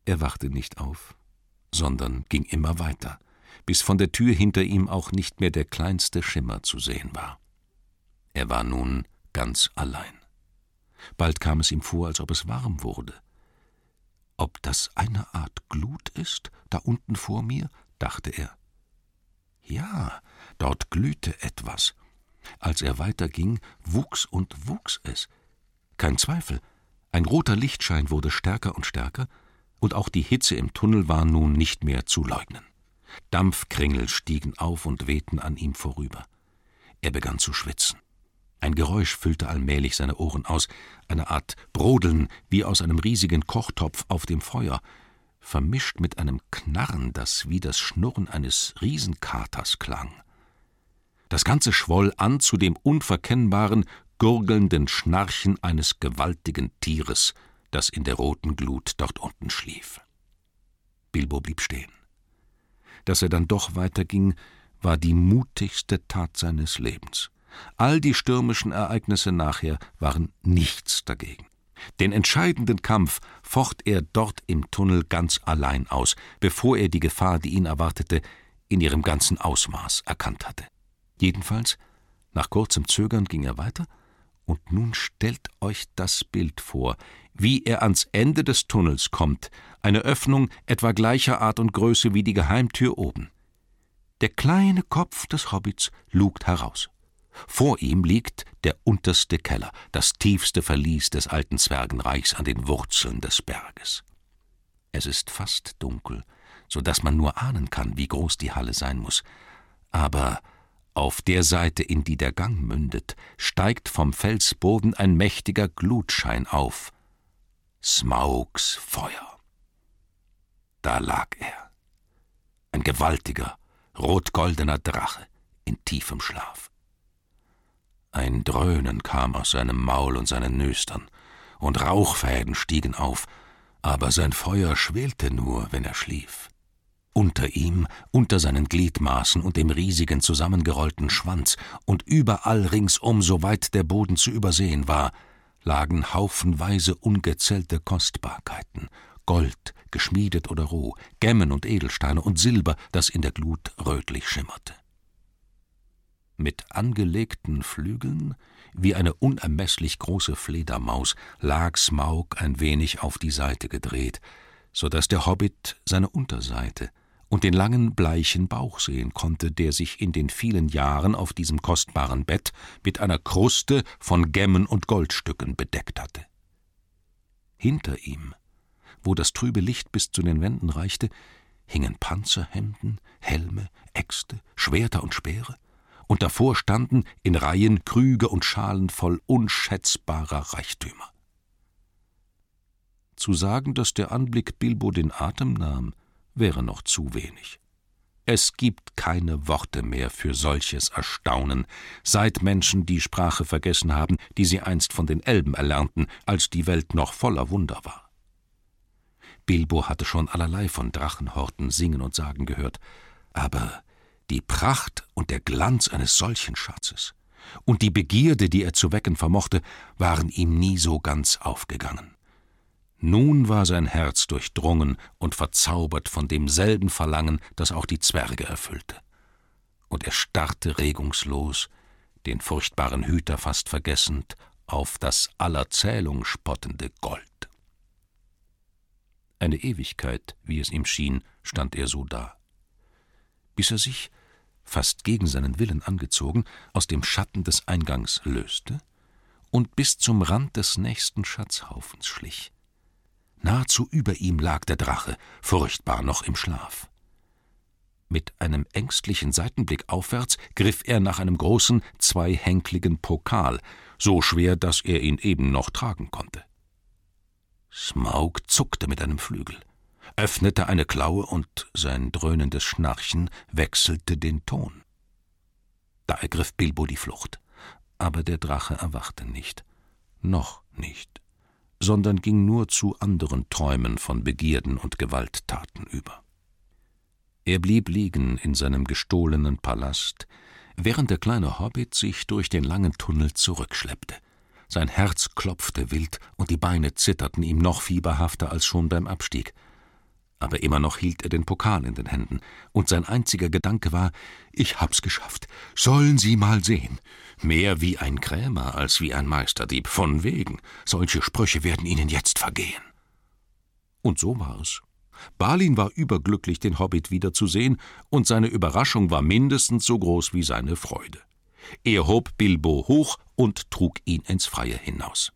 Er wachte nicht auf, sondern ging immer weiter, bis von der Tür hinter ihm auch nicht mehr der kleinste Schimmer zu sehen war. Er war nun ganz allein. Bald kam es ihm vor, als ob es warm wurde. »Ob das eine Art Glut ist, da unten vor mir?« dachte er. Ja, dort glühte etwas. Als er weiterging, wuchs und wuchs es. Kein Zweifel, ein roter Lichtschein wurde stärker und stärker, und auch die Hitze im Tunnel war nun nicht mehr zu leugnen. Dampfkringel stiegen auf und wehten an ihm vorüber. Er begann zu schwitzen. Ein Geräusch füllte allmählich seine Ohren aus, eine Art Brodeln wie aus einem riesigen Kochtopf auf dem Feuer, vermischt mit einem Knarren, das wie das Schnurren eines Riesenkaters klang. Das Ganze schwoll an zu dem unverkennbaren, gurgelnden Schnarchen eines gewaltigen Tieres, das in der roten Glut dort unten schlief. Bilbo blieb stehen. Dass er dann doch weiterging, war die mutigste Tat seines Lebens. All die stürmischen Ereignisse nachher waren nichts dagegen. Den entscheidenden Kampf focht er dort im Tunnel ganz allein aus, bevor er die Gefahr, die ihn erwartete, in ihrem ganzen Ausmaß erkannt hatte. Jedenfalls, nach kurzem Zögern ging er weiter, und nun stellt euch das Bild vor, wie er ans Ende des Tunnels kommt, eine Öffnung etwa gleicher Art und Größe wie die Geheimtür oben. Der kleine Kopf des Hobbits lugt heraus. Vor ihm liegt der unterste Keller, das tiefste Verlies des alten Zwergenreichs an den Wurzeln des Berges. Es ist fast dunkel, so dass man nur ahnen kann, wie groß die Halle sein muss. Aber auf der Seite, in die der Gang mündet, steigt vom Felsboden ein mächtiger Glutschein auf. Smaugs Feuer. Da lag er. Ein gewaltiger, rot-goldener Drache in tiefem Schlaf. Ein Dröhnen kam aus seinem Maul und seinen Nüstern, und Rauchfäden stiegen auf, aber sein Feuer schwelte nur, wenn er schlief. Unter ihm, unter seinen Gliedmaßen und dem riesigen zusammengerollten Schwanz und überall ringsum, soweit der Boden zu übersehen war, lagen haufenweise ungezählte Kostbarkeiten, Gold, geschmiedet oder roh, Gemmen und Edelsteine und Silber, das in der Glut rötlich schimmerte. Mit angelegten Flügeln, wie eine unermeßlich große Fledermaus, lag Smaug ein wenig auf die Seite gedreht, so dass der Hobbit seine Unterseite und den langen, bleichen Bauch sehen konnte, der sich in den vielen Jahren auf diesem kostbaren Bett mit einer Kruste von Gemmen und Goldstücken bedeckt hatte. Hinter ihm, wo das trübe Licht bis zu den Wänden reichte, hingen Panzerhemden, Helme, Äxte, Schwerter und Speere, und davor standen in Reihen Krüge und Schalen voll unschätzbarer Reichtümer. Zu sagen, dass der Anblick Bilbo den Atem nahm, wäre noch zu wenig. Es gibt keine Worte mehr für solches Erstaunen, seit Menschen die Sprache vergessen haben, die sie einst von den Elben erlernten, als die Welt noch voller Wunder war. Bilbo hatte schon allerlei von Drachenhorten singen und sagen gehört, aber die Pracht und der Glanz eines solchen Schatzes und die Begierde, die er zu wecken vermochte, waren ihm nie so ganz aufgegangen. Nun war sein Herz durchdrungen und verzaubert von demselben Verlangen, das auch die Zwerge erfüllte. Und er starrte regungslos, den furchtbaren Hüter fast vergessend, auf das aller Zählung spottende Gold. Eine Ewigkeit, wie es ihm schien, stand er so da, bis er sich, fast gegen seinen Willen angezogen, aus dem Schatten des Eingangs löste und bis zum Rand des nächsten Schatzhaufens schlich. Nahezu über ihm lag der Drache, furchtbar noch im Schlaf. Mit einem ängstlichen Seitenblick aufwärts griff er nach einem großen, zweihenkligen Pokal, so schwer, dass er ihn eben noch tragen konnte. Smaug zuckte mit einem Flügel, öffnete eine Klaue und sein dröhnendes Schnarchen wechselte den Ton. Da ergriff Bilbo die Flucht, aber der Drache erwachte nicht, noch nicht, sondern ging nur zu anderen Träumen von Begierden und Gewalttaten über. Er blieb liegen in seinem gestohlenen Palast, während der kleine Hobbit sich durch den langen Tunnel zurückschleppte. Sein Herz klopfte wild und die Beine zitterten ihm noch fieberhafter als schon beim Abstieg. Aber immer noch hielt er den Pokal in den Händen, und sein einziger Gedanke war: »Ich hab's geschafft. Sollen Sie mal sehen. Mehr wie ein Krämer als wie ein Meisterdieb. Von wegen. Solche Sprüche werden Ihnen jetzt vergehen.« Und so war es. Balin war überglücklich, den Hobbit wiederzusehen, und seine Überraschung war mindestens so groß wie seine Freude. Er hob Bilbo hoch und trug ihn ins Freie hinaus.